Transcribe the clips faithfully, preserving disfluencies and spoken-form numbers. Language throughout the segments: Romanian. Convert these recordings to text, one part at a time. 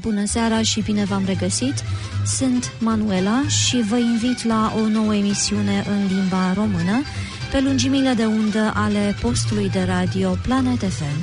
bună seara și bine v-am regăsit! Sunt Manuela și vă invit la o nouă emisiune în limba română pe lungimile de undă ale postului de radio Planet F M.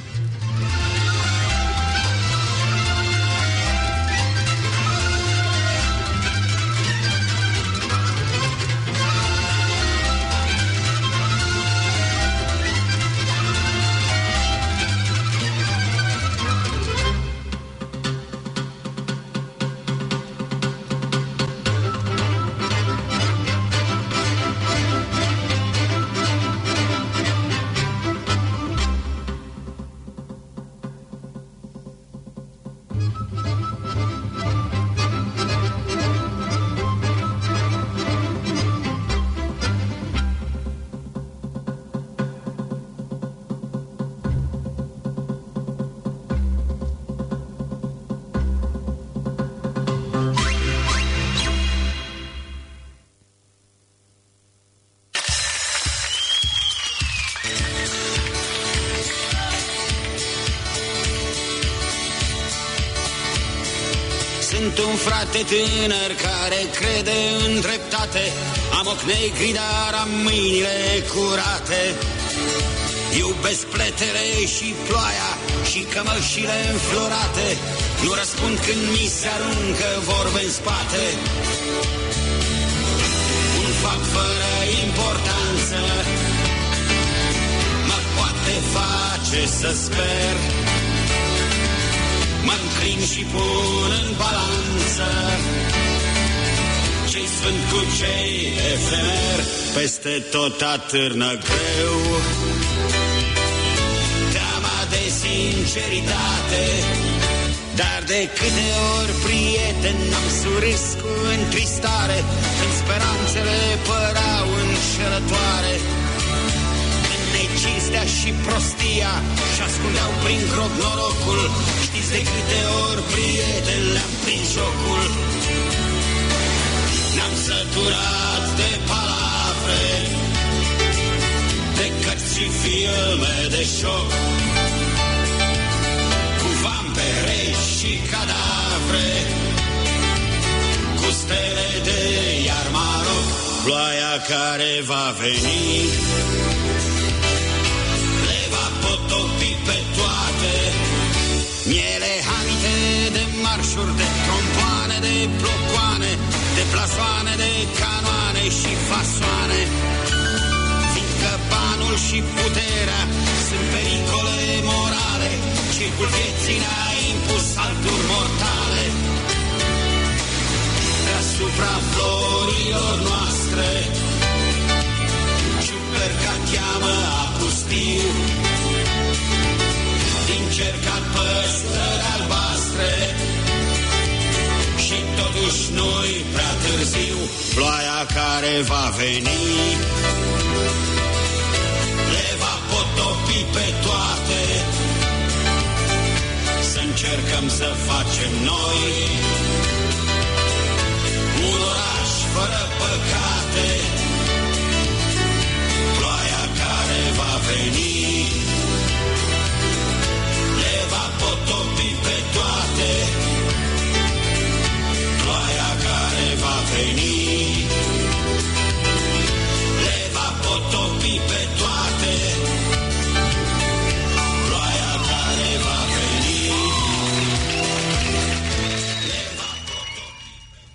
Sunt un frate tânăr care crede în dreptate, am ochi negri, dar am mâinile curate. Iubesc pletele și ploaia și cămășile înflorate, nu răspund când mi se aruncă vorbe în spate. Un fapt fără importanță mă poate face să sper. Mă înclin și pun în balanță ce-i sfânt cu ce-i efemer, peste tot atârnă greu teama de sinceritate. Dar de câte ori, prieten, am surâs cu întristare când speranțele păreau înșelătoare, când necinstea și prostia și ascundeau prin grob norocul. Știți de câte ori, prieten, le-am prins jocul. Ne-am săturat de palavre, de cărți și filme de șoc, cu vampere și cadavre, cu stele de iarmaroc. Ploaia care va veni le va potopi pe toate, miele hamite de marșuri, de trompoane, de blocoane, de blasoane, de canoane și fasoane. Fiindcă banul și puterea sunt pericole morale, circul vieții ne-a impus salturi mortale. Deasupra florilor noastre ciuperca cheamă a pustiu, din cercat păsări albastre și totuși nu-i prea târziu. Ploaia care va veni le va potopi pe toate, să încercăm să facem noi un oraș fără păcate. Ploaia care va veni le va potopi pe toate. Ploaia care va veni le va potopi pe toate. Ploaia care va veni le va potopi.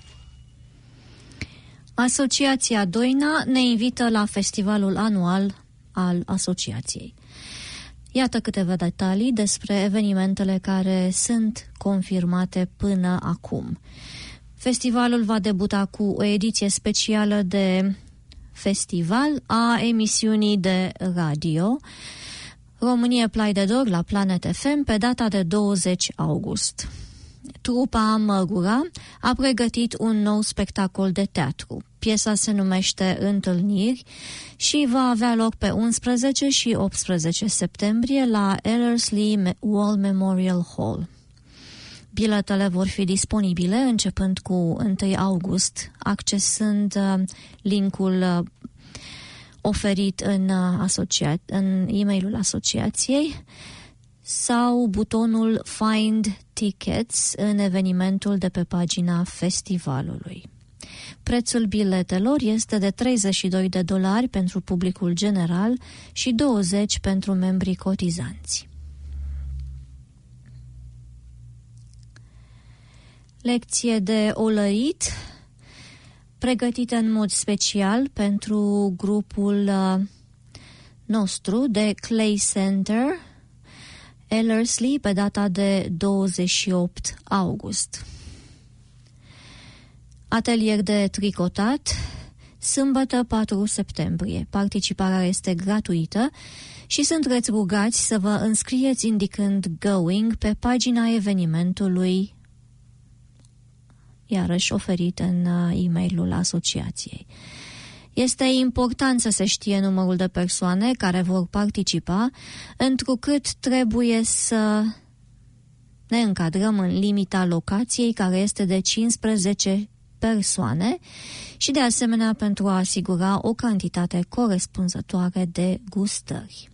Asociația Doina ne invită la festivalul anual al asociației. Iată câteva detalii despre evenimentele care sunt confirmate până acum. Festivalul va debuta cu o ediție specială de festival a emisiunii de radio România Plai de Dor la Planet F M pe data de douăzeci august. Trupa Măgura a pregătit un nou spectacol de teatru. Piesa se numește Întâlniri și va avea loc pe unsprezece și optsprezece septembrie la Ellerslie War Memorial Hall. Biletele vor fi disponibile începând cu întâi august, accesând linkul oferit în, asocia- în e-mailul asociației sau butonul Find Tickets în evenimentul de pe pagina festivalului. Prețul biletelor este de treizeci și doi de dolari pentru publicul general și douăzeci pentru membrii cotizanți. Lecție de olărit, pregătită în mod special pentru grupul nostru de Clay Center, Ellerslie, pe data de douăzeci și opt august. Atelier de tricotat, sâmbătă patru septembrie. Participarea este gratuită și sunteți rugați să vă înscrieți indicând Going pe pagina evenimentului, iarăși oferit în e-mailul asociației. Este important să se știe numărul de persoane care vor participa, întrucât trebuie să ne încadrăm în limita locației, care este de cincisprezece persoane, și de asemenea pentru a asigura o cantitate corespunzătoare de gustări.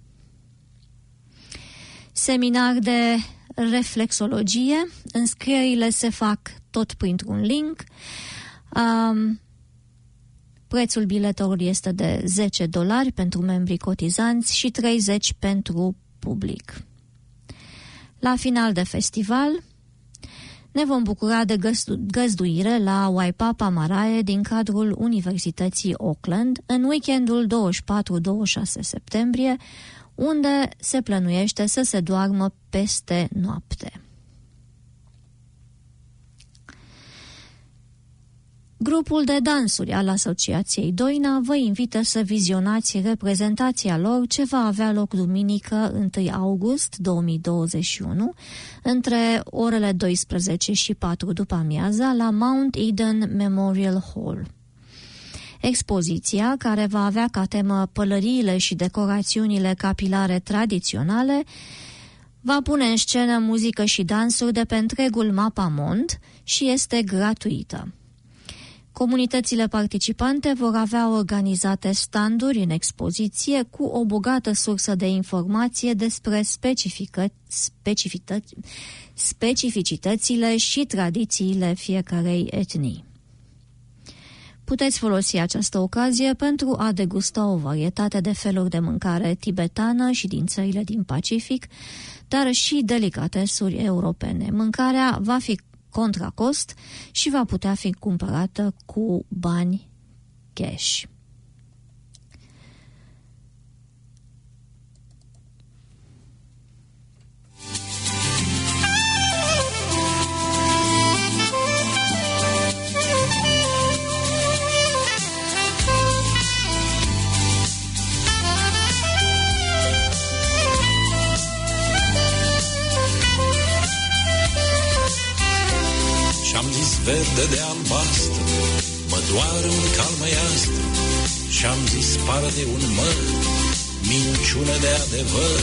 Seminar de reflexologie, înscrierile se fac tot printr-un link. Um, prețul biletelor este de zece dolari pentru membrii cotizanți și treizeci pentru public. La final de festival ne vom bucura de găzdu- găzduire la Waipapa Marae din cadrul Universității Auckland în weekendul douăzeci și patru douăzeci și șase septembrie, unde se plănuiește să se doarmă peste noapte. Grupul de dansuri al Asociației Doina vă invită să vizionați reprezentația lor, ce va avea loc duminică întâi august două mii douăzeci și unu între orele douăsprezece și patru după amiaza la Mount Eden Memorial Hall. Expoziția, care va avea ca temă pălăriile și decorațiunile capilare tradiționale, va pune în scenă muzică și dansuri de pe întregul mapamond și este gratuită. Comunitățile participante vor avea organizate standuri în expoziție cu o bogată sursă de informație despre specifică, specifită, specificitățile și tradițiile fiecarei etnii. Puteți folosi această ocazie pentru a degusta o varietate de feluri de mâncare tibetană și din țările din Pacific, dar și delicatesuri europene. Mâncarea va fi contra cost și va putea fi cumpărată cu bani cash. Verde de albastru, mă doare un cal măiastru, și-am zis pară de un măr, minciună de adevăr.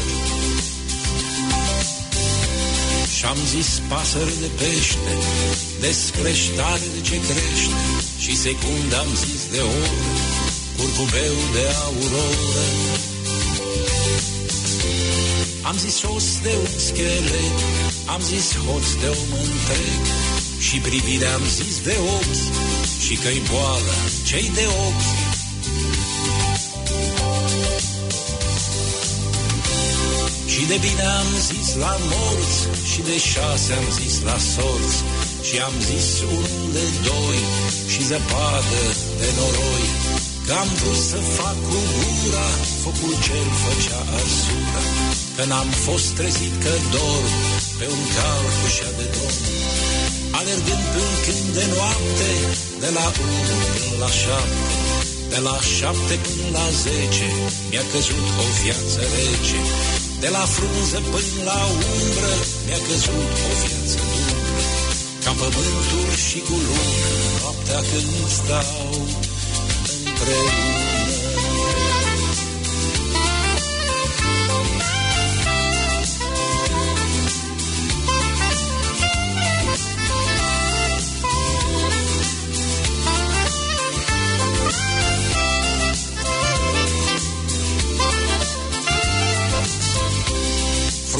Și-am zis pasăre de pește, descreștare de ce crește, și secundă am zis de oră, curcubeu de auroră. Am zis os de un schelet, am zis hoț de om întreg, și privirea am zis de ochi, și că-i boală cei de ochi. Și de bine am zis la morți, și de șase am zis la sorți, și am zis unul de doi, și zăpadă de noroi. Că am vrut să fac cu gura focul ce-l făcea arsura, că n-am fost trezit că dorm pe un cal cu șa de domn. Alergând pe un câmp de noapte, de la unu până la șapte, de la șapte până la zece, mi-a căzut o viață rece. De la frunză până la umbră, mi-a căzut o viață dumbră. Ca pământul și cu lună, noaptea când stau împreună.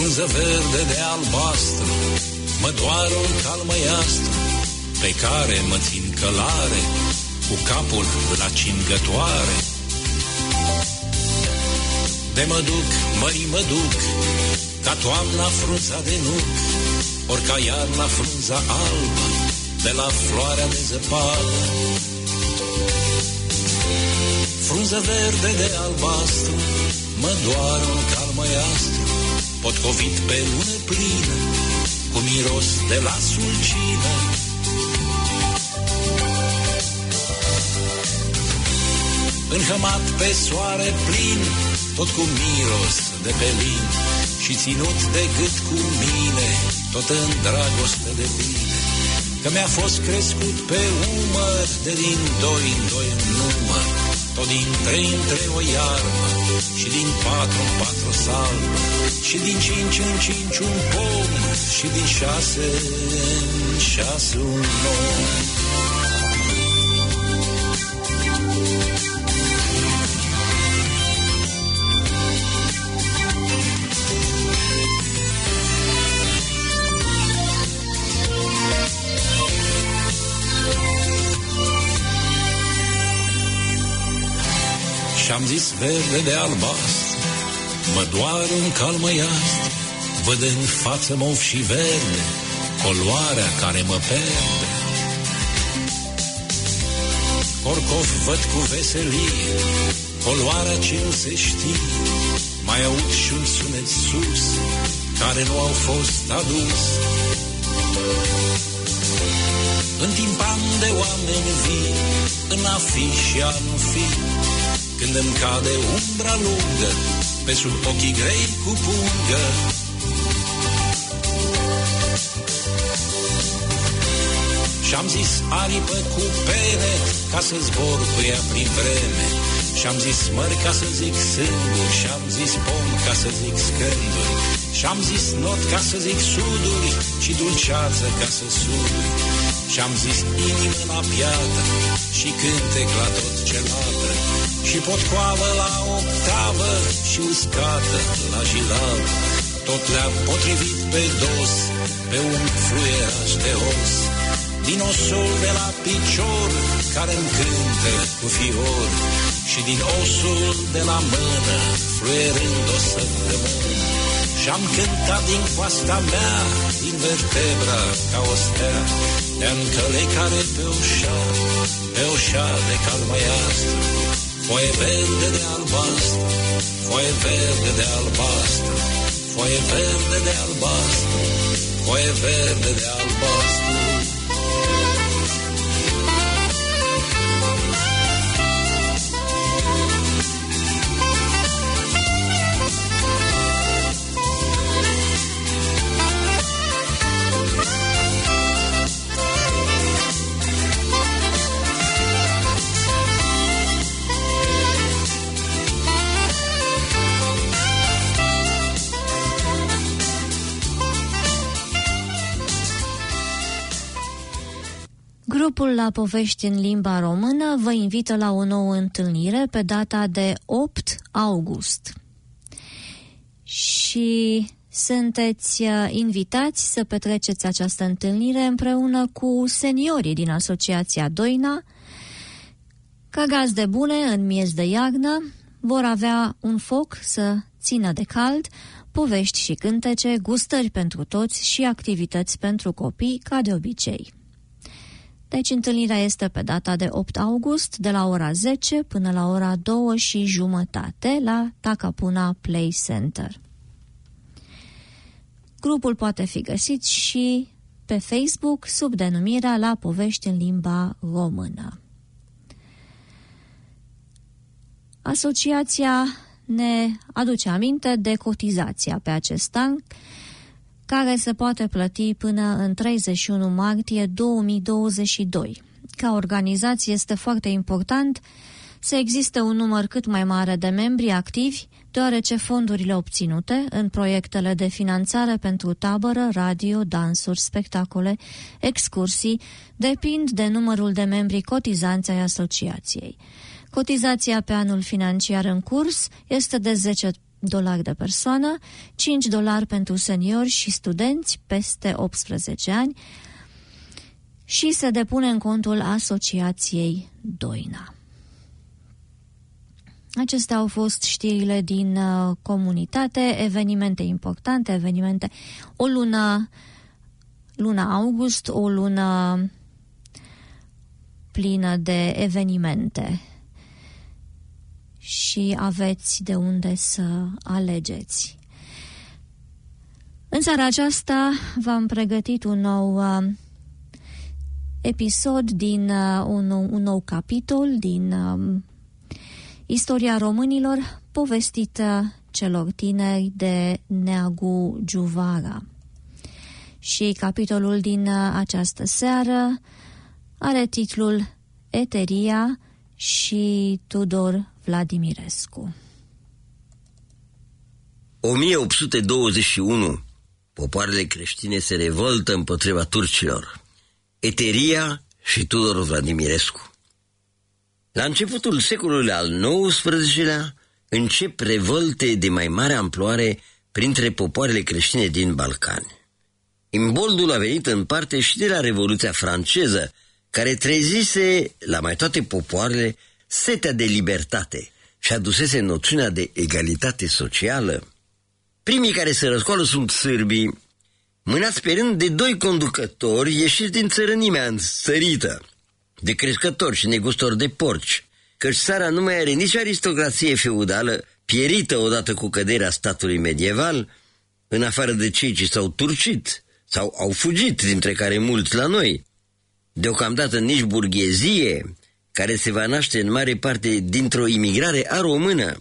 frunză verde de albastru, mă doare un cal măiastru, pe care mă țin călare, cu capul la cingătoare. De mă duc, mării mă duc, ca toamna frunza de nuc, ori ca iarna frunza albă, de la floarea de zăpadă. Frunză verde de albastru, mă doare un cal măiastru, potcovit pe lună plină, cu miros de la sulcină. Înhămat pe soare plin, tot cu miros de pelin, și ținut de gât cu mine, tot în dragoste de bine. Că mi-a fost crescut pe umăr, de din doi în doi în număr, tot din trei în trei o iarbă, și din patru în patru salbă, și din cinci în cinci un pom, și din șase în șase un om. Și-am zis verde de albastru, mă doare un cal măiastru, văd în față mov și verde, coloarea care mă perde. Corcov văd cu veselie, coloarea ce nu se știe, mai aud și un sunet sus, care nu au fost adus. În timpan de oameni vii, în a fi și a nu fi, când îmi cade umbra lungă pe sub ochii grei cu pungă. Și-am zis aripă cu pene, ca să zbor cu ea prin vreme. Și-am zis măr ca să zic sânduri, și-am zis pom ca să zic scânduri, și-am zis not ca să zic suduri, și dulceață ca să suduri. Și-am zis inimă la piatră, și cântec la tot ce latră, și potcoavă la octavă, și uscată la jilavă. Tot le-am potrivit pe dos, pe un fluieraș de os, din osul de la picior, care-mi cântă cu fior, și din osul de la mână, fluierând o săptămână. Și-am cântat din coasta mea, din vertebra ca o stea, de-a încălecare pe ușa, pe ușa de cal măiastru. Foaie verde de albastru, foaie verde de albastru, foaie verde de albastru, foaie verde de albastru. Grupul La Povești în limba română vă invită la o nouă întâlnire pe data de opt august. Și sunteți invitați să petreceți această întâlnire împreună cu seniorii din Asociația Doina. Ca gazde bune, în miez de iarnă, vor avea un foc să țină de cald, povești și cântece, gustări pentru toți și activități pentru copii, ca de obicei. Deci întâlnirea este pe data de opt august, de la ora zece până la ora două și jumătate la Takapuna Play Center. Grupul poate fi găsit și pe Facebook sub denumirea La Povești în limba română. Asociația ne aduce aminte de cotizația pe acest an, care se poate plăti până în treizeci și unu martie două mii douăzeci și doi. Ca organizație este foarte important să existe un număr cât mai mare de membri activi, deoarece fondurile obținute în proiectele de finanțare pentru tabără, radio, dansuri, spectacole, excursii, depind de numărul de membri cotizanți ai asociației. Cotizația pe anul financiar în curs este de zece dolari de persoană, cinci dolari pentru seniori și studenți peste optsprezece ani și se depune în contul Asociației Doina. Acestea au fost știrile din uh, comunitate, evenimente importante, evenimente, o lună, luna august, o lună plină de evenimente și aveți de unde să alegeți. În seara aceasta v-am pregătit un nou uh, episod din uh, un, nou, un nou capitol din uh, istoria românilor, povestită celor tineri de Neagu Giuvara. Și capitolul din această seară are titlul Eteria și Tudor Vladimirescu. o mie opt sute douăzeci și unu. Popoarele creștine se revoltă împotriva turcilor. Eteria și Tudor Vladimirescu. La începutul secolului al nouăsprezecelea încep revolte de mai mare amploare printre popoarele creștine din Balcani. Imboldul a venit în parte și de la Revoluția franceză, care trezise la mai toate popoarele setea de libertate și adusese noțiunea de egalitate socială. Primii care se răscoală sunt sârbii, mânați pe rând de doi conducători ieșiți din țărănimea înțărită, de crescători și negustori de porci, căci țara nu mai are nici aristocrație feudală, pierită odată cu căderea statului medieval, în afară de cei ce s-au turcit sau au fugit, dintre care mulți la noi. Deocamdată nici burghezie, care se va naște în mare parte dintr-o imigrare a română.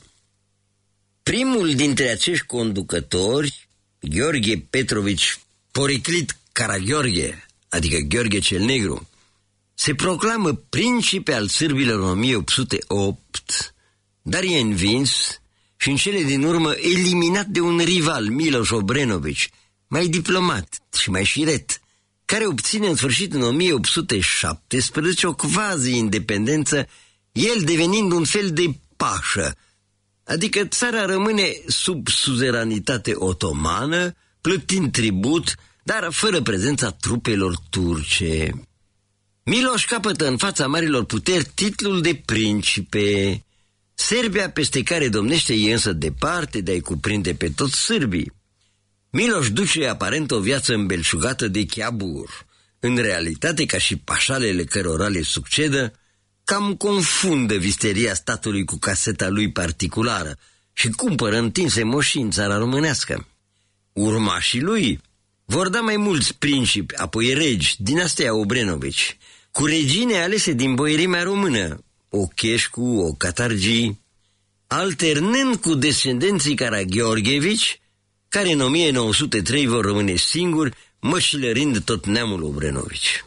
Primul dintre acești conducători, Gheorghe Petrovici Poriclit Karagheorghe, adică Gheorghe cel Negru, se proclamă principe al sârbilor în o mie opt sute opt, dar e învins și în cele din urmă eliminat de un rival, Miloš Obrenović, mai diplomat și mai șiret, care obține în sfârșit în o mie opt sute șaptesprezece o quasi-independență, el devenind un fel de pașă, adică țara rămâne sub suzeranitate otomană, plătind tribut, dar fără prezența trupelor turce. Miloš capătă în fața marilor puteri titlul de principe. Serbia, peste care domnește, e însă departe de a-i cuprinde pe toți sârbii. Miloš duce aparent o viață îmbelșugată de chiabur. În realitate, ca și pașalele cărora le succedă, cam confundă visteria statului cu caseta lui particulară și cumpără întinse moșii în țara românească. Urmașii lui vor da mai mulți principi, apoi regi, dinastia Obrenović, cu regine alese din boierimea română, Ocheșcu, o Catargii, alternând cu descendenții Karagheorghevici, care în o mie nouă sute trei vor rămâne singuri, mășilărind tot neamul Obrenović.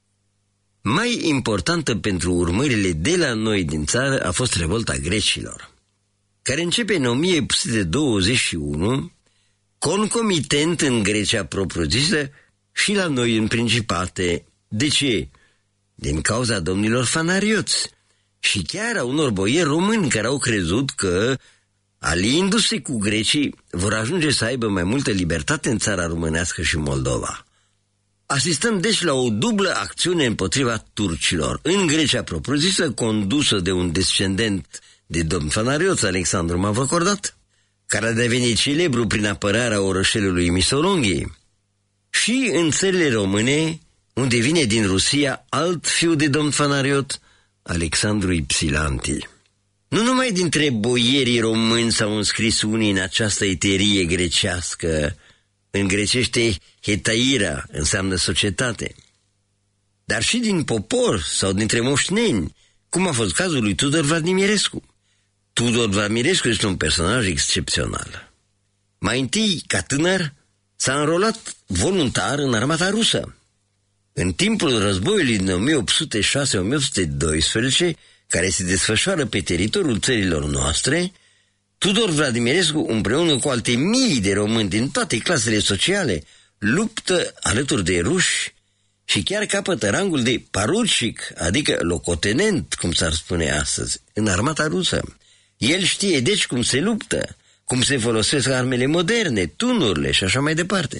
Mai importantă pentru urmările de la noi din țară a fost revolta grecilor, care începe în o mie opt sute douăzeci și unu, concomitent în Grecia propriu-zisă și la noi în Principate. De ce? Din cauza domnilor fanarioți și chiar a unor boieri români care au crezut că, aliindu-se cu grecii, vor ajunge să aibă mai multă libertate în țara românească și Moldova. Asistăm deci la o dublă acțiune împotriva turcilor, în Grecia propriu-zisă, condusă de un descendent de domn fanarioț, Alexandru Mavrocordat, care a devenit celebru prin apărarea orășelului Misolonghi, și în țările române, unde vine din Rusia alt fiu de domn fanariot, Alexandru Ipsilanti. Nu numai dintre boierii români s-au înscris unii în această eterie grecească, în grecește hetaira înseamnă societate, dar și din popor sau dintre moșneni, cum a fost cazul lui Tudor Vladimirescu. Tudor Vladimirescu este un personaj excepțional. Mai întâi, ca tânăr, s-a înrolat voluntar în armata rusă. În timpul războiului din o mie opt sute șase - o mie opt sute doisprezece, care se desfășoară pe teritoriul țărilor noastre, Tudor Vladimirescu, împreună cu alte mii de români din toate clasele sociale, luptă alături de ruși și chiar capătă rangul de parucic, adică locotenent, cum s-ar spune astăzi, în armata rusă. El știe deci cum se luptă, cum se folosesc armele moderne, tunurile și așa mai departe.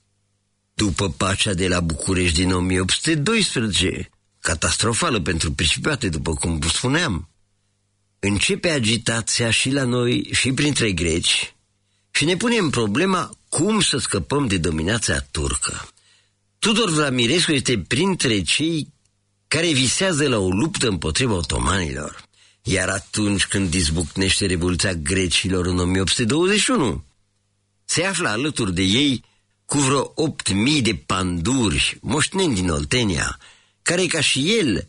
După pacea de la București din o mie opt sute doisprezece, catastrofală pentru Principate, după cum spuneam, începe agitația și la noi și printre greci și ne punem problema cum să scăpăm de dominația turcă. Tudor Vladimirescu este printre cei care visează la o luptă împotriva otomanilor. Iar atunci când izbucnește Revoluția Grecilor în o mie opt sute douăzeci și unu, se află alături de ei cu vreo opt mii de panduri, moșteni din Oltenia, care, ca și el,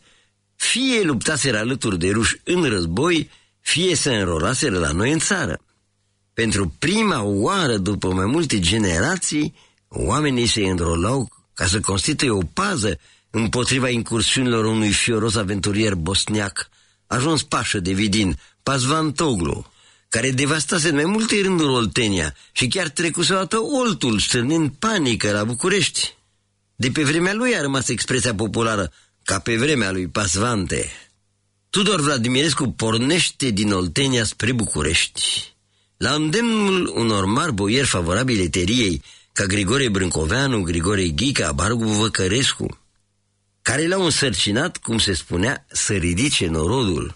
fie luptaseră alături de ruși în război, fie se înrolaseră la noi în țară. Pentru prima oară, după mai multe generații, oamenii se înrolau ca să constituie o pază împotriva incursiunilor unui fioros aventurier bosniac, ajuns pașă de Vidin, Pazvan Toglu, care devastase în mai multe rânduri Oltenia și chiar trecuse o dată Oltul, stârnind panică la București. De pe vremea lui a rămas expresia populară, ca pe vremea lui Pasvante. Tudor Vladimirescu pornește din Oltenia spre București. La îndemnul unor mari boieri favorabili eteriei, ca Grigore Brâncoveanu, Grigore Ghica, Barbu Văcărescu, care l-au însărcinat, cum se spunea, să ridice norodul.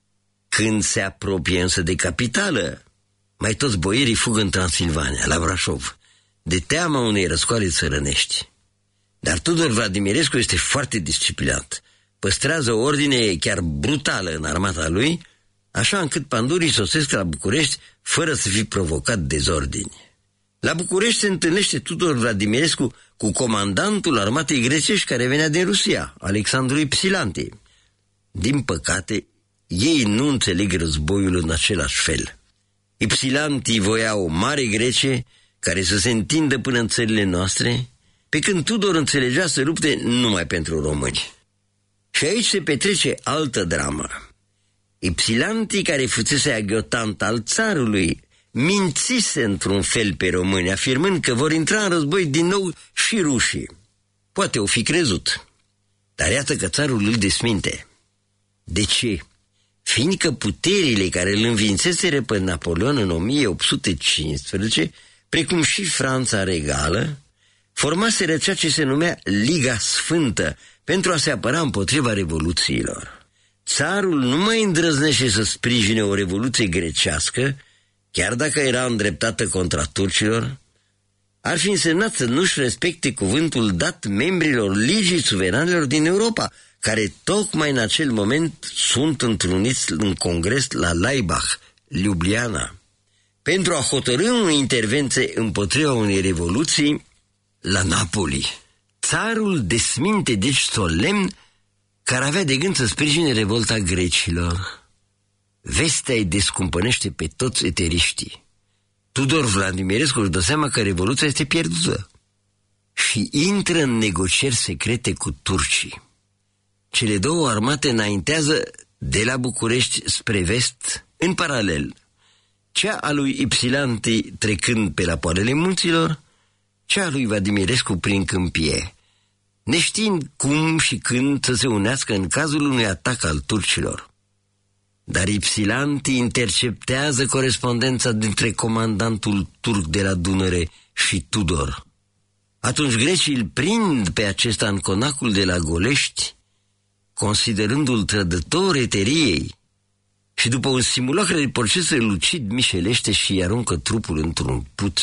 Când se apropie însă de capitală, mai toți boierii fug în Transilvania, la Brașov, de teama unei răscoale țărănești. Dar Tudor Vladimirescu este foarte disciplinat, păstrează o ordine chiar brutală în armata lui, așa încât pandurii sosesc la București fără să fi provocat dezordini. La București se întâlnește Tudor Vladimirescu cu comandantul armatei grecești care venea din Rusia, Alexandru Ipsilanti. Din păcate, ei nu înțeleg războiul în același fel. Ipsilanti voia o mare Grecie care să se întindă până în țările noastre, pe când Tudor înțelegea să lupte numai pentru români. Și aici se petrece altă dramă. Ipsilanti, care fusese aghiotant al țarului, mințise într-un fel pe români, afirmând că vor intra în război din nou și rușii. Poate o fi crezut, dar iată că țarul îl desminte. De ce? Fiindcă puterile care îl învinseseră pe Napoleon în o mie opt sute cincisprezece, precum și Franța regală, formaseră ceea ce se numea Liga Sfântă pentru a se apăra împotriva revoluțiilor. Țarul nu mai îndrăznește să sprijine o revoluție grecească, chiar dacă era îndreptată contra turcilor, ar fi însemnat să nu-și respecte cuvântul dat membrilor Ligii Suveranilor din Europa, care tocmai în acel moment sunt întruniți în congres la Laibach, Ljubljana, pentru a hotărî o intervenție împotriva unei revoluții la Napoli. Țarul desminte deci solemn că ar avea de gând să sprijine revolta grecilor. Vestea îi descumpănește pe toți eteriștii. Tudor Vladimirescu își dă seama că revoluția este pierdută și intră în negocieri secrete cu turcii. Cele două armate înaintează de la București spre vest, în paralel, cea a lui Ipsilanti trecând pe la poalele munților, cea a lui Vladimirescu prin câmpie, neștiind cum și când să se unească în cazul unui atac al turcilor. Dar Ipsilanti interceptează corespondența dintre comandantul turc de la Dunăre și Tudor. Atunci grecii îl prind pe acesta în conacul de la Golești, considerându-l trădător eteriei, și după un simulacru de proces îl ucid mișelește și îi aruncă trupul într-un puț.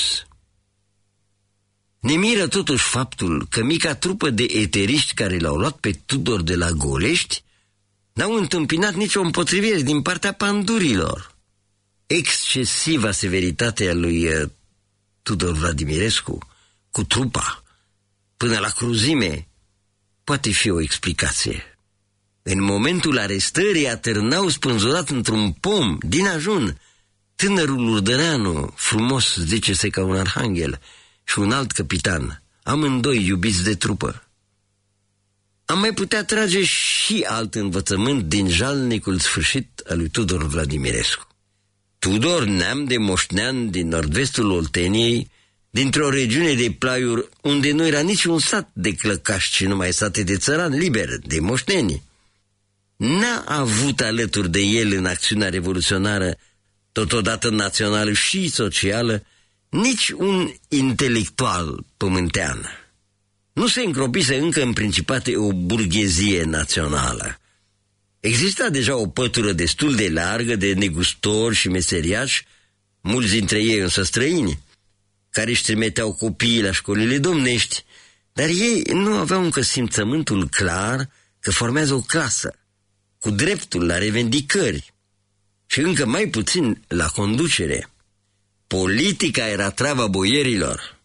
Ne miră totuși faptul că mica trupă de eteriști care l-au luat pe Tudor de la Golești n-au întâmpinat nicio împotrivire din partea pandurilor. Excesiva severitate a lui uh, Tudor Vladimirescu cu trupa până la cruzime poate fi o explicație. În momentul arestării atârnau spânzurat într-un pom din ajun tânărul Urdăreanu, frumos, zice-se ca un arhanghel, și un alt capitan, amândoi iubiți de trupă. Am mai putea trage și alt învățământ din jalnicul sfârșit al lui Tudor Vladimirescu. Tudor, neam de moșnean din nord-vestul Olteniei, dintr-o regiune de plaiuri unde nu era niciun sat de clăcași, ci numai sate de țărani liberi, de moșneni, n-a avut alături de el în acțiunea revoluționară totodată națională și socială, nici un intelectual pământean nu se încropise încă în Principate o burghezie națională. Exista deja o pătură destul de largă de negustori și meseriași, mulți dintre ei însă străini, care își trimiteau copiii la școlile domnești, dar ei nu aveau încă simțământul clar că formează o clasă, cu dreptul la revendicări și încă mai puțin la conducere. Politica era treaba boierilor.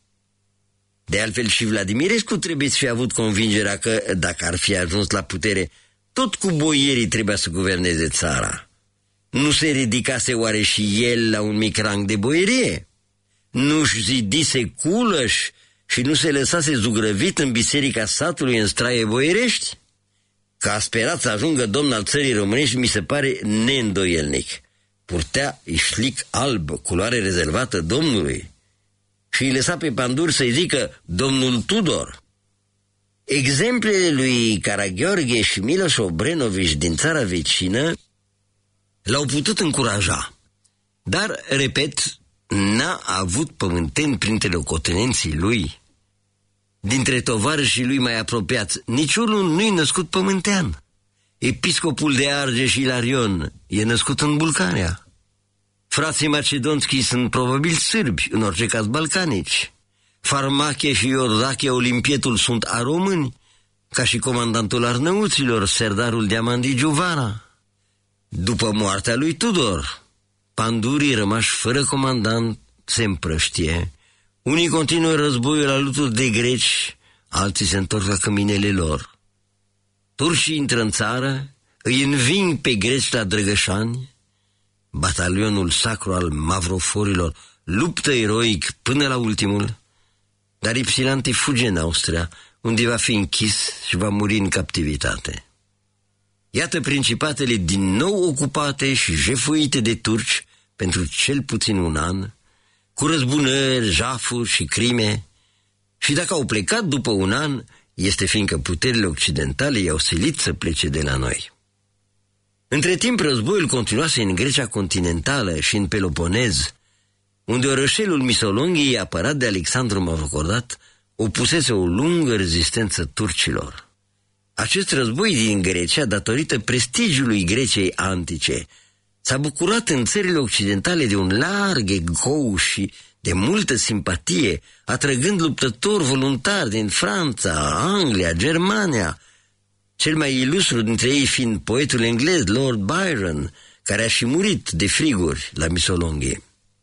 De altfel și Vladimirescu trebuie să fi avut convingerea că, dacă ar fi ajuns la putere, tot cu boierii trebuia să guverneze țara. Nu se ridicase oare și el la un mic rang de boierie? Nu-și zidise culăș și nu se lăsase zugrăvit în biserica satului în straie boierești? Că a sperat să ajungă domn al țării românești mi se pare neîndoielnic. Purtea ișlic alb, culoare rezervată domnului, și îi lăsa pe Pandur să-i zică domnul Tudor. Exemplele lui Karagheorghe și Miloș Obrenovici din țara vecină l-au putut încuraja, dar, repet, n-a avut pământeni printre locotenenții lui. Dintre tovarășii lui mai apropiați, niciunul nu-i născut pământean. Episcopul de Argeș Ilarion e născut în Bulgaria. Frații Macedonski sunt probabil sârbi, în orice caz balcanici. Farmache și Iordache Olimpietul sunt aromâni, ca și comandantul arnăuților, serdarul Diamandi Giuvara. După moartea lui Tudor, pandurii rămași fără comandant se împrăștie. Unii continuă războiul alături de greci, alții se întorc la căminele lor. Turcii intră în țară, îi înving pe greci la Drăgășani. Batalionul sacru al mavroforilor luptă eroic până la ultimul, dar Ypsilanti fuge în Austria, unde va fi închis și va muri în captivitate. Iată Principatele din nou ocupate și jefuite de turci pentru cel puțin un an, cu răzbunări, jafuri și crime, și dacă au plecat după un an, este fiindcă puterile occidentale i-au silit să plece de la noi. Între timp, războiul continuase în Grecia continentală și în Peloponez, unde orășelul Misolonghiei, apărat de Alexandru Mavrocordat, opusese o lungă rezistență turcilor. Acest război din Grecia, datorită prestigiului Greciei antice, s-a bucurat în țările occidentale de un larg egou și de multă simpatie, atrăgând luptători voluntari din Franța, Anglia, Germania, cel mai ilustru dintre ei fiind poetul englez Lord Byron, care a și murit de friguri la Missolonghi.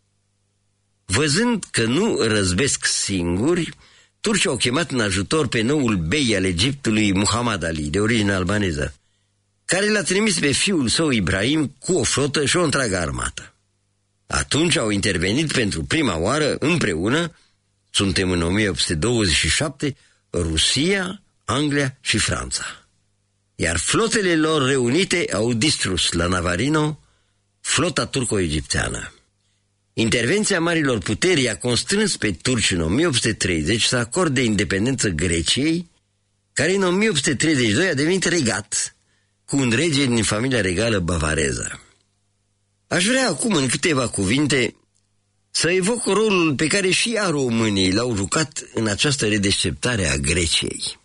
Văzând că nu răzbesc singuri, turcii au chemat în ajutor pe noul bei al Egiptului Muhammad Ali, de origine albaneză, care l-a trimis pe fiul său Ibrahim cu o flotă și o întreagă armată. Atunci au intervenit pentru prima oară împreună, suntem în o mie opt sute douăzeci și șapte, Rusia, Anglia și Franța. Iar flotele lor reunite au distrus la Navarino flota turco-egipteană. Intervenția marilor puteri a constrâns pe turci în o mie opt sute treizeci să acorde independență Greciei, care în o mie opt sute treizeci și doi a devenit regat, cu un rege din familia regală bavareză. Aș vrea acum, în câteva cuvinte, să evoc rolul pe care și a românii l-au jucat în această redesceptare a Greciei.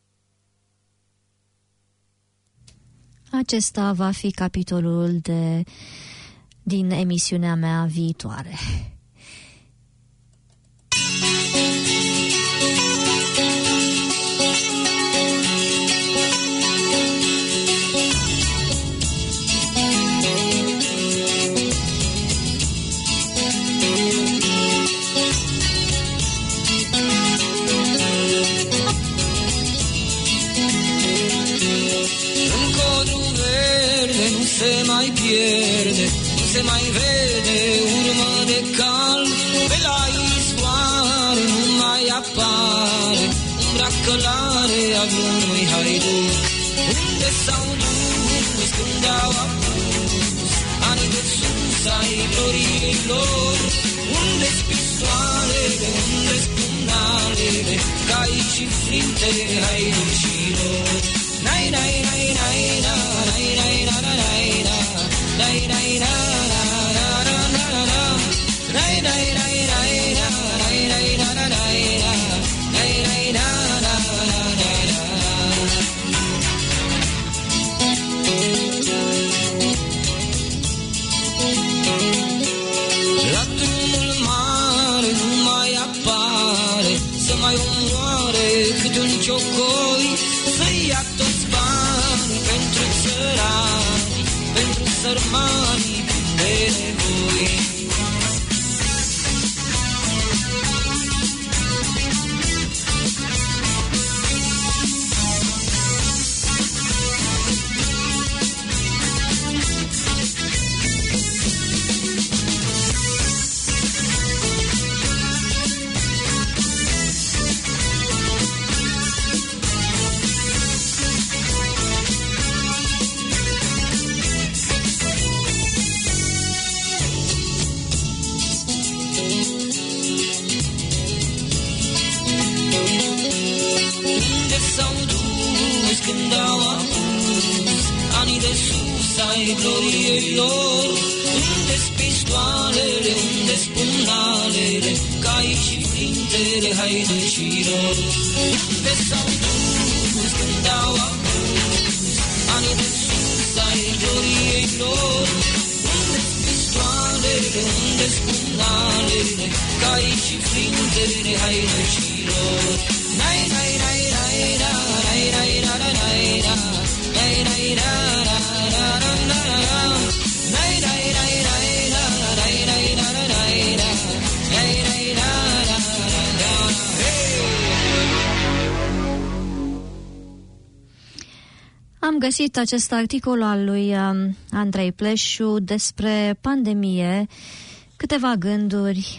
Acesta va fi capitolul de, din emisiunea mea viitoare. Se mai pierde, nu se mai vede urmă de cal, pe la izvoare nu mai apare umbra călare a vreunui haiduc. Unde s-au dus când au apus anii de sus ai gloriei lor? Unde-s pistoarele, unde-s pumnalele, cai și frintele haiducilor? Nai, nai, nai, nai, nai, nai, nai, nai, nai, nai, nai, nai, nai, nai, nai, nai, nai, de un ciocoi, să ia toți banii pentru țărani, pentru sărmanii de nevoi. Când au apus anii de sus ai gloriei lor, unde-s pistoalele, unde-s pumnalele, cai și flintele haidăcilor? Unde s-au dus când au apus anii de sus ai gloriei lor, unde-s pistoalele, unde-s pumnalele, cai și flintele haidăcilor? Nai, nai, nai, nai, nai, nai, nai, nai, nai, nai, nai, nai, Am găsit acest articol al lui Andrei Pleșu despre pandemie, câteva gânduri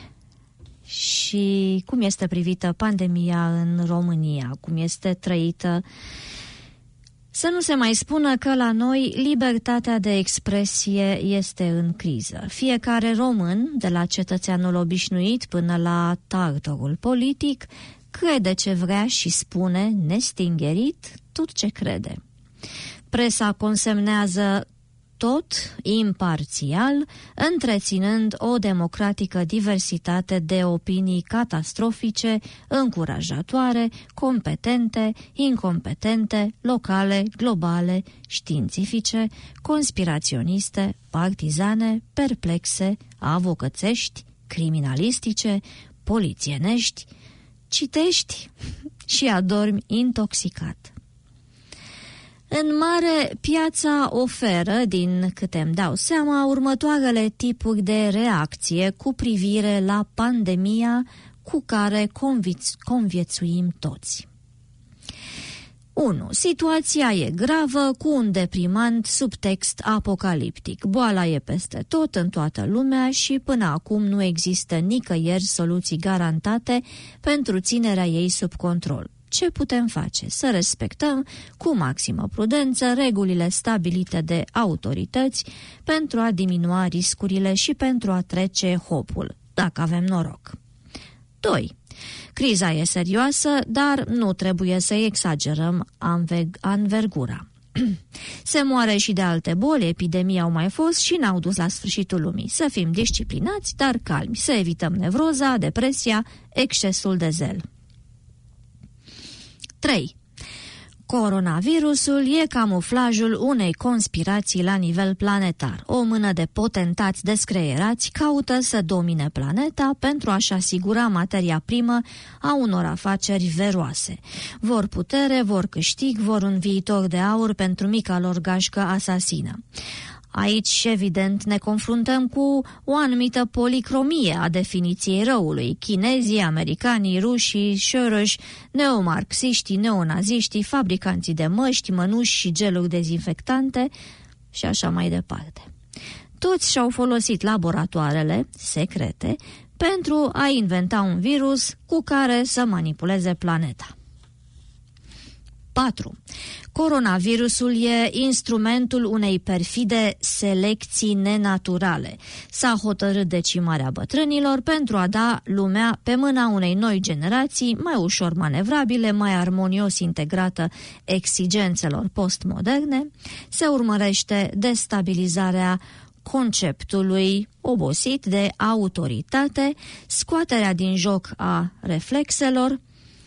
și cum este privită pandemia în România, cum este trăită. Să nu se mai spună că la noi libertatea de expresie este în criză. Fiecare român, de la cetățeanul obișnuit până la tartorul politic, crede ce vrea și spune, nestingerit, tot ce crede. Presa consemnează tot imparțial, întreținând o democratică diversitate de opinii catastrofice, încurajatoare, competente, incompetente, locale, globale, științifice, conspiraționiste, partizane, perplexe, avocățești, criminalistice, polițienești. Citești și adormi intoxicat. În mare, piața oferă, din câte îmi dau seama, următoarele tipuri de reacție cu privire la pandemia cu care convi- conviețuim toți. unu. Situația e gravă, cu un deprimant subtext apocaliptic. Boala e peste tot, în toată lumea și până acum nu există nicăieri soluții garantate pentru ținerea ei sub control. Ce putem face? Să respectăm cu maximă prudență regulile stabilite de autorități pentru a diminua riscurile și pentru a trece hopul, dacă avem noroc. doi. Criza e serioasă, dar nu trebuie să exagerăm anvergura. Se moare și de alte boli, epidemii au mai fost și n-au dus la sfârșitul lumii. Să fim disciplinați, dar calmi, să evităm nevroza, depresia, excesul de zel. trei. Coronavirusul e camuflajul unei conspirații la nivel planetar. O mână de potentați descreierați caută să domine planeta pentru a-și asigura materia primă a unor afaceri veroase. Vor putere, vor câștig, vor un viitor de aur pentru mica lor gașcă asasină. Aici, evident, ne confruntăm cu o anumită policromie a definiției răului. Chinezii, americanii, rușii, șorăși, neomarxiștii, neonaziștii, fabricanții de măști, mănuși și geluri dezinfectante și așa mai departe. Toți și-au folosit laboratoarele secrete pentru a inventa un virus cu care să manipuleze planeta. patru. Coronavirusul e instrumentul unei perfide selecții nenaturale. S-a hotărât decimarea bătrânilor pentru a da lumea pe mâna unei noi generații mai ușor manevrabile, mai armonios integrată exigențelor postmoderne. Se urmărește destabilizarea conceptului obosit de autoritate, scoaterea din joc a reflexelor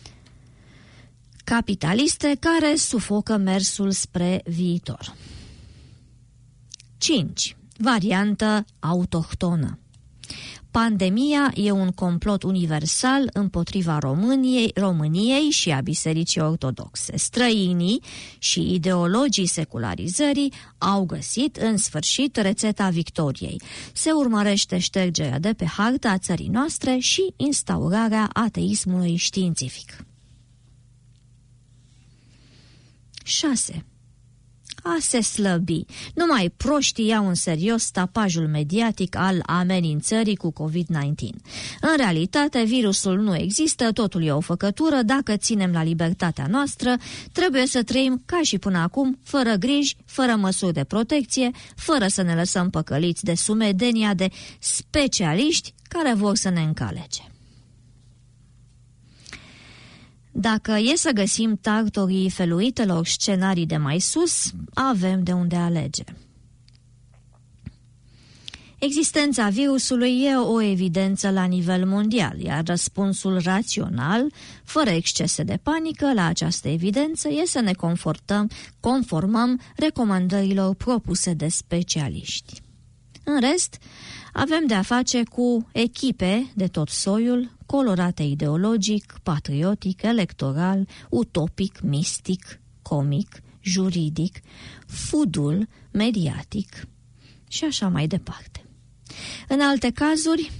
capitaliste care sufocă mersul spre viitor. cinci. Variantă autohtonă. Pandemia e un complot universal împotriva României, României și a Bisericii Ortodoxe. Străinii și ideologii secularizării au găsit în sfârșit rețeta victoriei. Se urmărește ștergerea de pe harta țării noastre și instaurarea ateismului științific. șase. A se slăbi. Numai proștii iau în serios tapajul mediatic al amenințării cu covid nouăsprezece. În realitate, virusul nu există, totul e o făcătură. Dacă ținem la libertatea noastră, trebuie să trăim ca și până acum, fără griji, fără măsuri de protecție, fără să ne lăsăm păcăliți de sumedenia de specialiști care vor să ne încalece. Dacă e să găsim tartorii feluitelor scenarii de mai sus, avem de unde alege. Existența virusului e o evidență la nivel mondial, iar răspunsul rațional, fără excese de panică, la această evidență e să ne confortăm, conformăm recomandărilor propuse de specialiști. În rest, avem de a face cu echipe de tot soiul, colorate ideologic, patriotic, electoral, utopic, mistic, comic, juridic, fudul, mediatic și așa mai departe. În alte cazuri,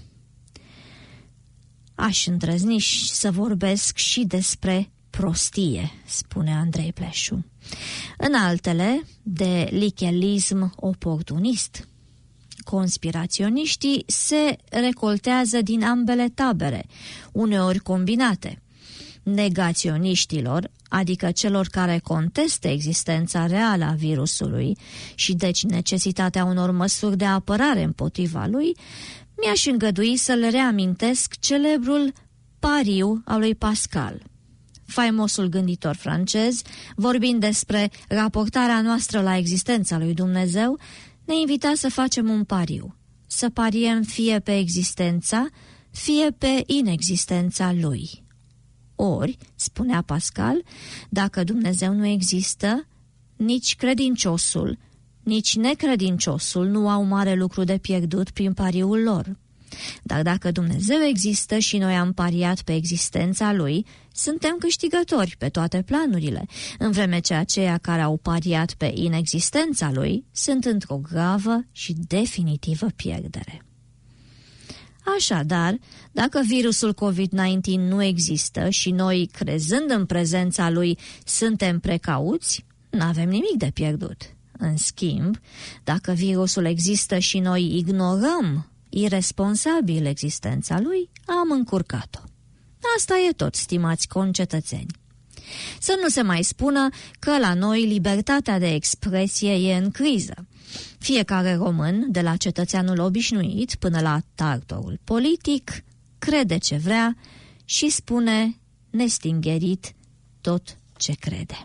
aș îndrăzni să vorbesc și despre prostie, spune Andrei Pleșu. În altele, de lichelism oportunist. Conspiraționiștii se recoltează din ambele tabere, uneori combinate. Negaționiștilor, adică celor care contestă existența reală a virusului și deci necesitatea unor măsuri de apărare împotriva lui, mi-aș îngădui să le reamintesc celebrul pariu al lui Pascal. Faimosul gânditor francez, vorbind despre raportarea noastră la existența lui Dumnezeu, ne invita să facem un pariu, să pariem fie pe existența, fie pe inexistența lui. Ori, spunea Pascal, dacă Dumnezeu nu există, nici credinciosul, nici necredinciosul nu au mare lucru de pierdut prin pariul lor. Dar dacă Dumnezeu există și noi am pariat pe existența lui, suntem câștigători pe toate planurile, în vreme ce aceia care au pariat pe inexistența lui sunt într-o gravă și definitivă pierdere. Așadar, dacă virusul covid nouăsprezece nu există și noi, crezând în prezența lui, suntem precauți, n-avem nimic de pierdut. În schimb, dacă virusul există și noi ignorăm iresponsabil existența lui, am încurcat-o. Asta e tot, stimați concetățeni. Să nu se mai spună că la noi libertatea de expresie e în criză. Fiecare român, de la cetățeanul obișnuit până la tartorul politic, crede ce vrea și spune nestingerit tot ce crede.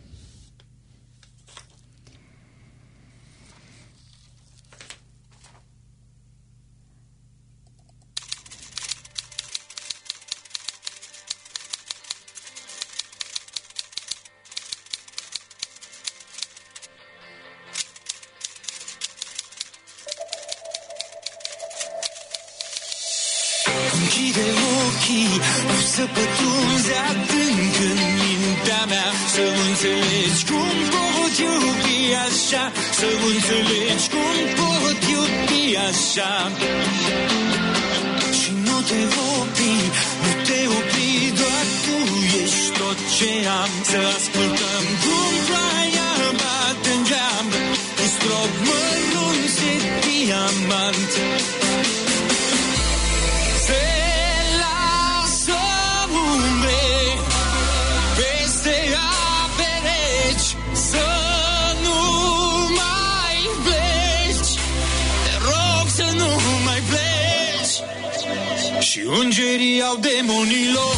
Închide ochii, nu să pătrunzi adânc în mintea mea, să înțelegi cum pot iubi așa, să înțelegi cum pot iubi așa. Și nu te opri, nu te opri, doar tu ești tot ce am. Să ascultăm cum ploaia bate în geam, un strop mărunt de diamant. Și îngerii au demonilor.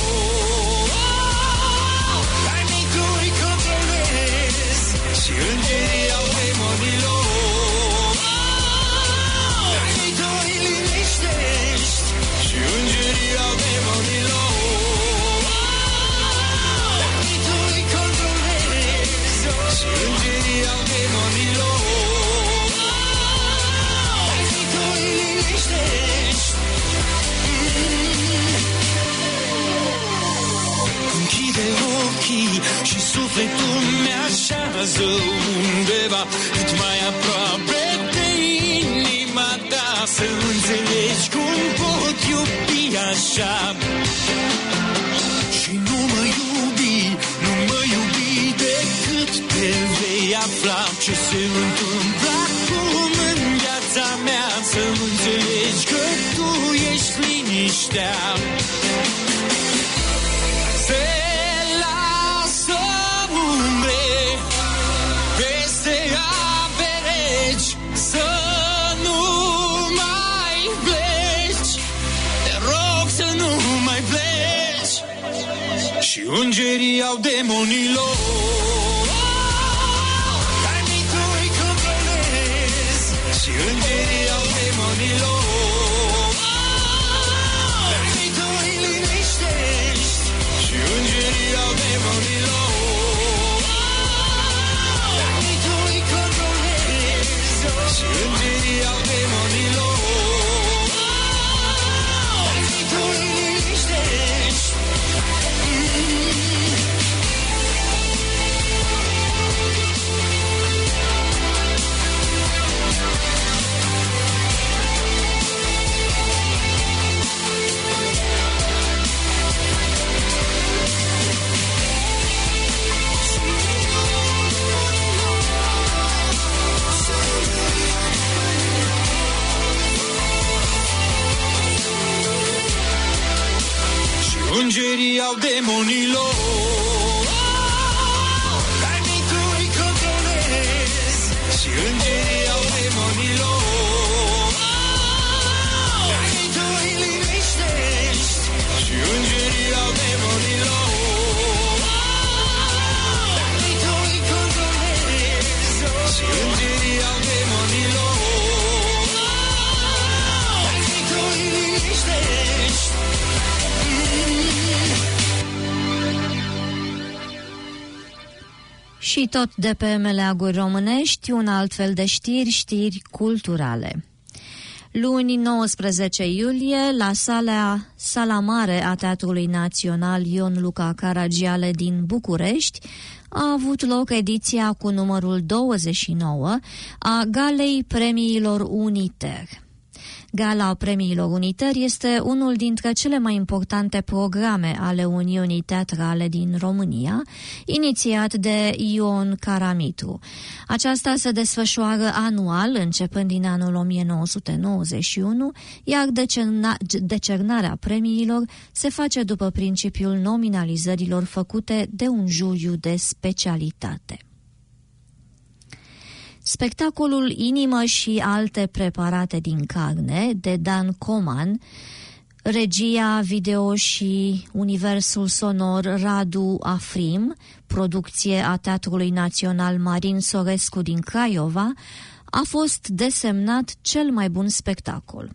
Ai mi tu-i controlezi. Și îngerii au demonilor. Ai mi tu-i liniștești. Și îngerii au demonilor. Ai mi tu-i controlezi. Și îngerii au demonilor. Ai mi tu-i liniștești. de ochii și sufletul mi-așează undeva cât mai aproape de inima ta. Să înțelegi cum pot iubi așa și nu mă iubi, nu mă iubi decât te vei afla ce se întâmplă acum în viața mea. Să înțelegi că tu ești liniștea. Se lasă umbre peste ape reci, să nu mai pleci, te rog să nu mai pleci. Și îngerii au demonilor care mi tu-i controlezi. Și îngerii au demonilor care mi tu-i liniștești. Și îngerii au demonilor care mi tu-i controlezi. Și îngerii au demonilor care mi tu-i liniștești. Îngerii au demonilor care mi tu-i controlezi. Și îngerii au demonilor care mi tu-i liniștești. Și îngerii au demonilor care mi tu-i controlezi. Și îngerii au demonilor care mi tu-i liniștești. Și tot de pe Meleaguri Românești, un alt fel de știri, știri culturale. Luni nouăsprezece iulie, la sala, sala mare a Teatrului Național Ion Luca Caragiale din București, a avut loc ediția cu numărul douăzeci și nouă a Galei Premiilor Uniter. Gala Premiilor Uniter este unul dintre cele mai importante programe ale Uniunii Teatrale din România, inițiat de Ion Caramitru. Aceasta se desfășoară anual, începând din anul o mie nouă sute nouăzeci și unu, iar decerna, decernarea premiilor se face după principiul nominalizărilor făcute de un juriu de specialitate. Spectacolul Inimă și alte preparate din carne, de Dan Coman, regia video și universul sonor Radu Afrim, producție a Teatrului Național Marin Sorescu din Craiova, a fost desemnat cel mai bun spectacol.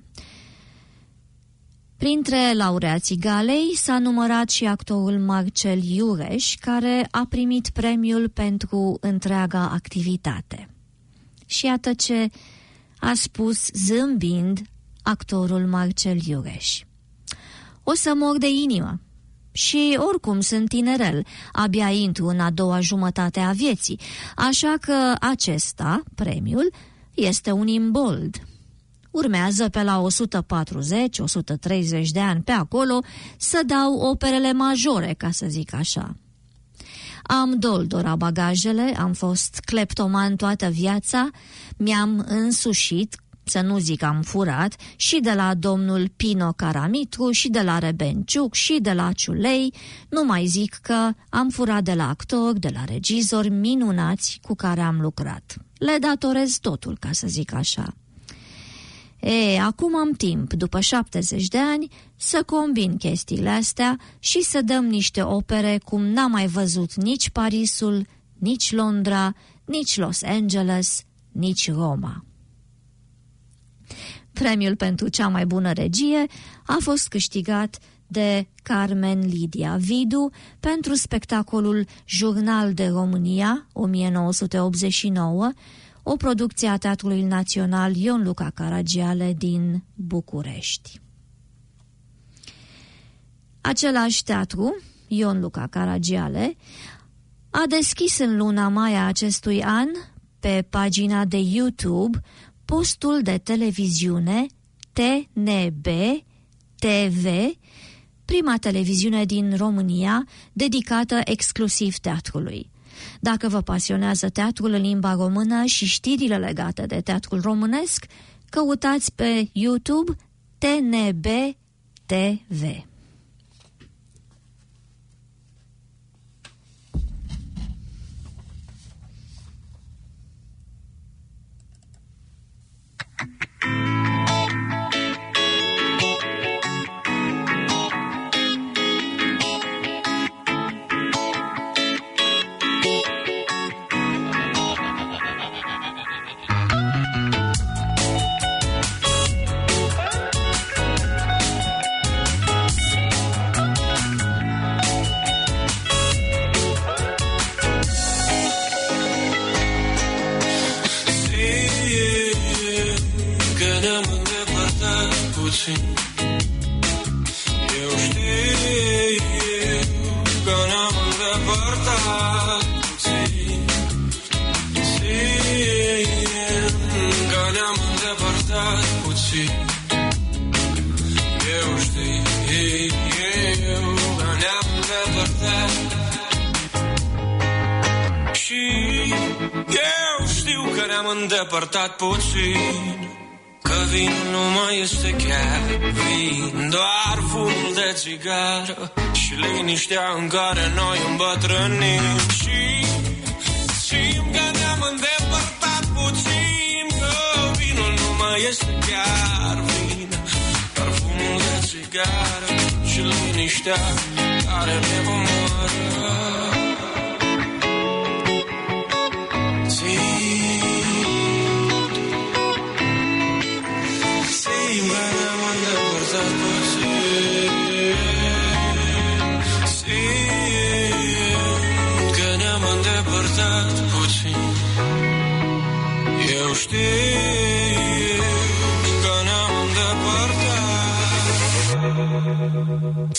Printre laureații galei s-a numărat și actorul Marcel Iureș, care a primit premiul pentru întreaga activitate. Și iată ce a spus zâmbind actorul Marcel Iureș. O să mor de inimă și oricum sunt tinerel, abia intru în a doua jumătate a vieții, așa că acesta, premiul, un un imbold. Urmează pe la o sută patruzeci - o sută treizeci de ani pe acolo să dau operele majore, ca să zic așa. Am doldora bagajele, am fost cleptoman toată viața, mi-am însușit, să nu zic am furat, și de la domnul Pino Caramitru, și de la Rebenciuc, și de la Ciulei, nu mai zic că am furat de la actori, de la regizori minunați cu care am lucrat. Le datorez totul, ca să zic așa. E, acum am timp, după șaptezeci de ani, să combin chestiile astea și să dăm niște opere cum n-am mai văzut nici Parisul, nici Londra, nici Los Angeles, nici Roma. Premiul pentru cea mai bună regie a fost câștigat de Carmen Lidia Vidu pentru spectacolul Jurnal de România, o mie nouă sute optzeci și nouă, o producție a Teatrului Național Ion Luca Caragiale din București. Același teatru, Ion Luca Caragiale, a deschis în luna mai a acestui an, pe pagina de YouTube, postul de televiziune T N B T V, prima televiziune din România dedicată exclusiv teatrului. Dacă vă pasionează teatrul în limba română și știrile legate de teatrul românesc, căutați pe YouTube T N B T V. Eu știu că ne-am îndepărtat puțin. Simt că ne-am îndepărtat puțin. Eu știu că ne-am îndepărtat. Și eu știu că ne-am îndepărtat puțin. Că vinul nu mai este chiar vin, doar fumul de țigară și liniștea în care noi îmbătrânim. Și simt că ne-am îndepărtat puțin, că vinul nu mai este chiar vin, doar fumul de țigară și liniștea care ne omoară. Eu știu că ne-am îndepărtat.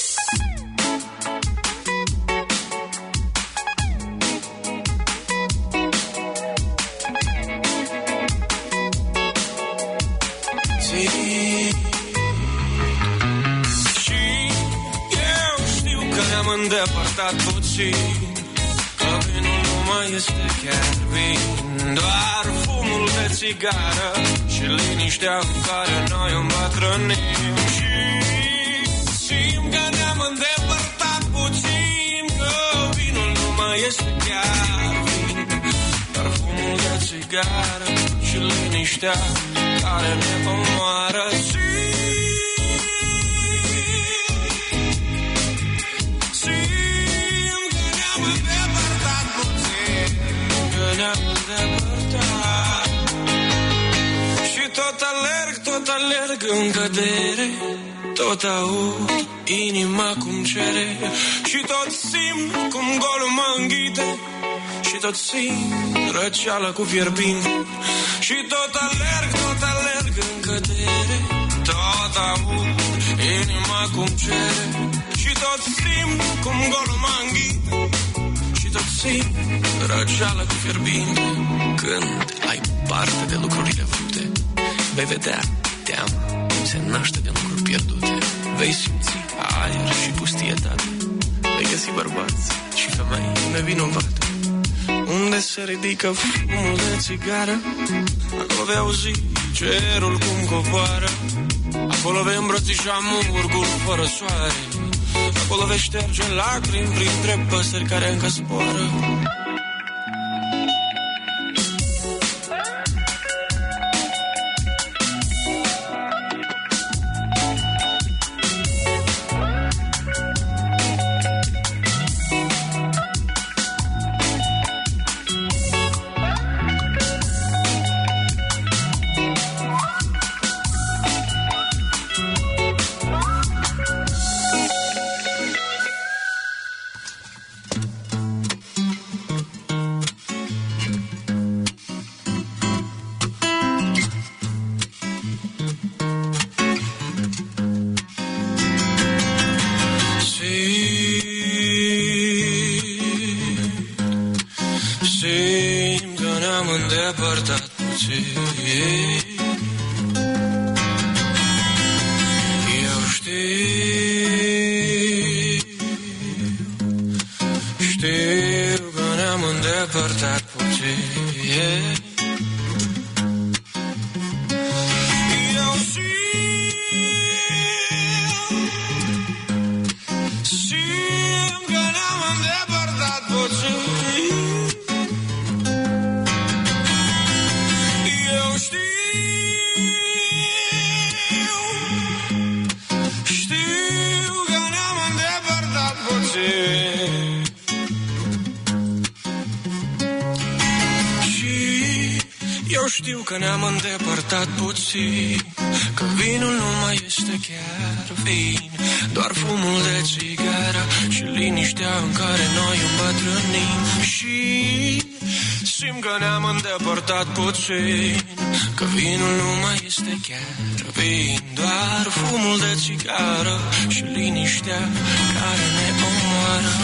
Și eu știu că ne-am îndepărtat puțin, că vinul nu mai este chiar vin, doar fumul de țigară și liniștea în care noi îmbătrânim. Și simt că ne-am îndepărtat puțin, că vinul nu mai este chiar vin, doar fumul de țigară și liniștea care ne omoară. Și tot alerg, tot alerg în cădere, tot aud inima cum cere, și tot simt cum golul mă înghite, și tot simt răceală cu fierbinte. Și tot alerg, tot alerg în cădere, tot aud inima cum cere, și tot simt cum golul mă înghite, și tot simt răceală cu fierbinte. Când ai parte de lucrurile vrute, vei vedea teama cum se naște de lucruri pierdute. Vei simți aer și pustietate, vei găsi bărbați și femei nevinovate. Unde se ridică fumul de țigară, acolo vei auzi cerul cum coboară, acolo vei îmbrățișa murgul fără soare, acolo vei șterge lacrimi printre păsări care încă zboară. puțin. Eu știu, știu că ne-am îndepărtat puțin. Eu simt, simt că ne-am îndepărtat puțin. Eu știu, știu că ne-am îndepărtat puțin. Și eu știu că ne-am îndepărtat puțin, că vinul nu mai este chiar vin, doar fumul de țigară și liniștea în care noi îmbătrânim. Și simt că ne-am îndepărtat puțin, că vinul nu mai este chiar vin, doar fumul de țigară și liniștea care ne omoară.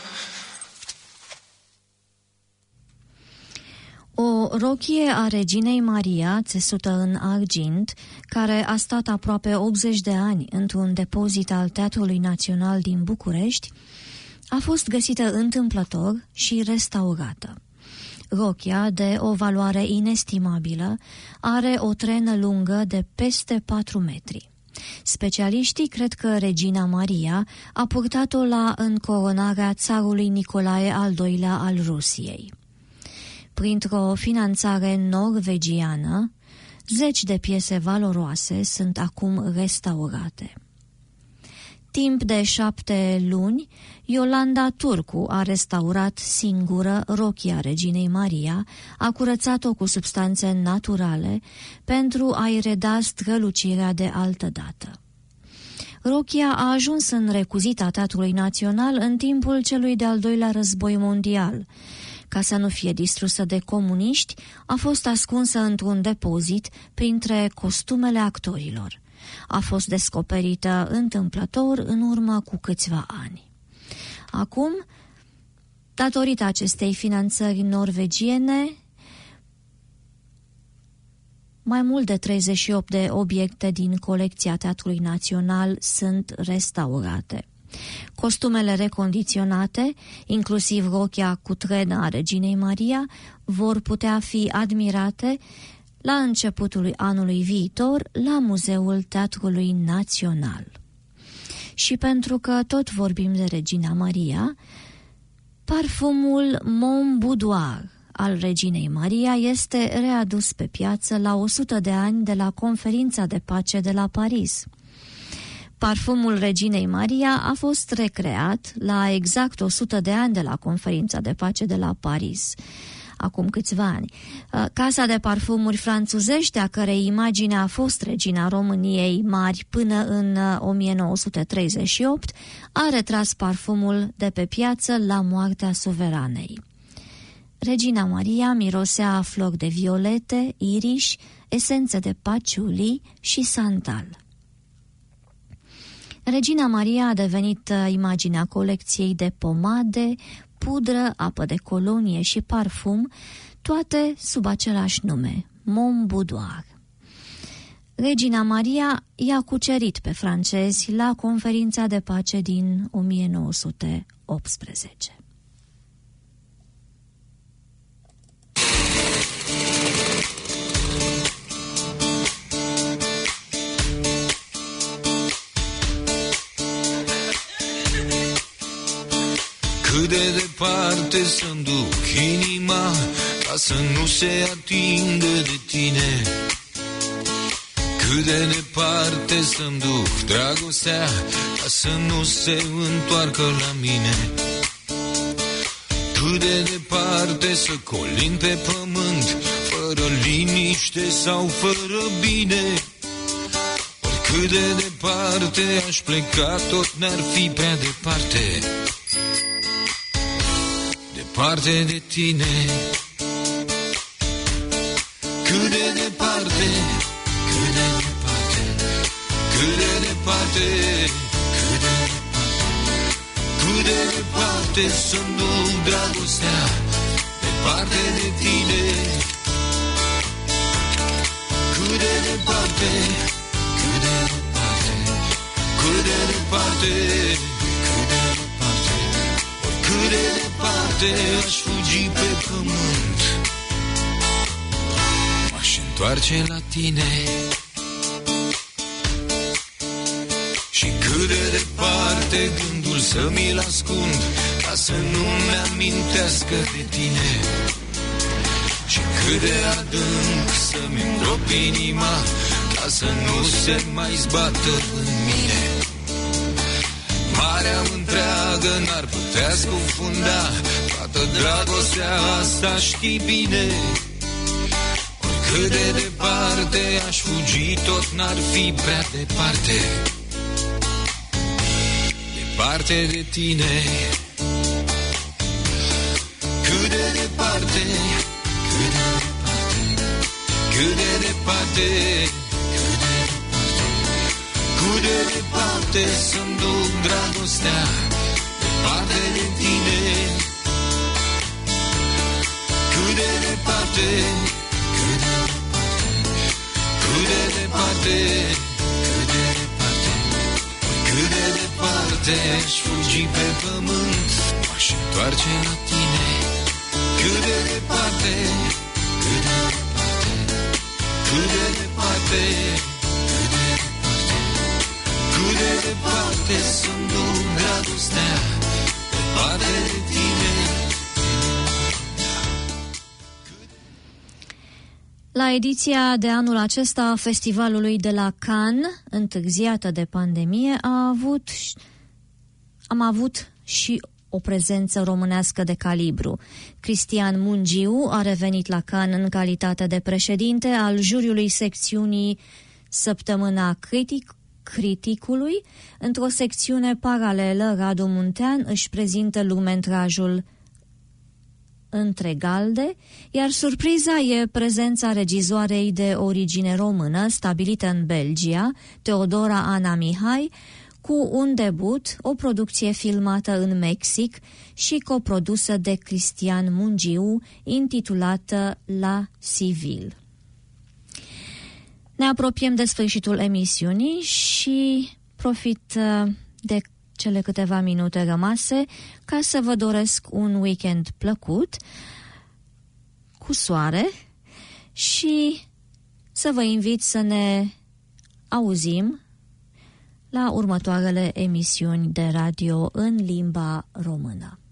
O rochie a reginei Maria, țesută în argint, care a stat aproape optzeci de ani într-un depozit al Teatrului Național din București, a fost găsită întâmplător și restaurată. Rochia, de o valoare inestimabilă, are o trenă lungă de peste patru metri. Specialiștii cred că regina Maria a purtat-o la încoronarea țarului Nicolae al doilea al Rusiei. Printr-o finanțare norvegiană, zeci de piese valoroase sunt acum restaurate. Timp de șapte luni, Iolanda Turcu a restaurat singură rochia reginei Maria, a curățat-o cu substanțe naturale pentru a-i reda strălucirea de altădată. Rochia a ajuns în recuzita Teatrului Național în timpul celui de-al doilea război mondial. Ca să nu fie distrusă de comuniști, a fost ascunsă într-un depozit printre costumele actorilor. A fost descoperită întâmplător în urmă cu câțiva ani. Acum, datorită acestei finanțări norvegiene, mai mult de treizeci și opt de obiecte din colecția Teatrului Național sunt restaurate. Costumele recondiționate, inclusiv rochia cu trenă a reginei Maria, vor putea fi admirate la începutul anului viitor la Muzeul Teatrului Național. Și pentru că tot vorbim de regina Maria, parfumul Mon Boudoir al reginei Maria este readus pe piață la o sută de ani de la Conferința de Pace de la Paris. Parfumul reginei Maria a fost recreat la exact o sută de ani de la Conferința de Pace de la Paris, acum câțiva ani. Casa de parfumuri franțuzești, a cărei imagine a fost regina României mari până în o mie nouă sute treizeci și opt, a retras parfumul de pe piață la moartea suveranei. Regina Maria mirosea flori de violete, iriș, esențe de paciuli și santal. Regina Maria a devenit imaginea colecției de pomade, pudră, apă de colonie și parfum, toate sub același nume, Mon Boudoir. Regina Maria i-a cucerit pe francezi la Conferința de Pace din o mie nouă sute optsprezece. Cât de departe să-mi duc inima ca să nu se atingă de tine? Cât de departe să-mi duc dragostea ca să nu se întoarcă la mine? Cât de departe să colin pe pământ fără liniște sau fără bine? Oricât de departe aș pleca, tot n-ar fi prea departe, departe de tine. Cât de departe, cât de departe, cât de departe, cât de departe, cât de departe să-mi duc dragostea, departe de tine. de departe, cât de departe, cât de departe, cât de departe, cât de departe aș fugi pe pământ, m-aș întoarce la tine. Și cât de departe gândul să mi-l ascund, ca să nu-mi amintească de tine. Și cât de adânc să-mi îngrop inima, ca să nu se mai zbată în mine. Marea întreagă n-ar putea scufunda toată dragostea asta, știi bine. Oricât de departe aș fugi, tot n-ar fi prea departe, departe de tine. Cât de departe, cât de departe, cât de departe, cât de departe, cât de departe să-mi duc dragostea, departe de tine. Cât de departe, cât de departe, cât de departe, cât de departe, cât de departe aș fugi pe pământ, m-aș întoarce la tine. Cât de departe, cât de departe, cât de departe, cât de departe, cât de departe să-mi duc dragostea, departe de tine. La ediția de anul acesta a festivalului de la Cannes, întârziată de pandemie, a avut, am avut și o prezență românească de calibru. Cristian Mungiu a revenit la Cannes în calitate de președinte al juriului secțiunii Săptămâna Critic, Criticului. Într-o secțiune paralelă, Radu Muntean își prezintă lungmetrajul Întregalde, iar surpriza e prezența regizoarei de origine română, stabilită în Belgia, Teodora Ana Mihai, cu un debut, o producție filmată în Mexic și coprodusă de Cristian Mungiu, intitulată La Civil. Ne apropiem de sfârșitul emisiunii și profit de cele câteva minute rămase ca să vă doresc un weekend plăcut, cu soare, și să vă invit să ne auzim la următoarele emisiuni de radio în limba română.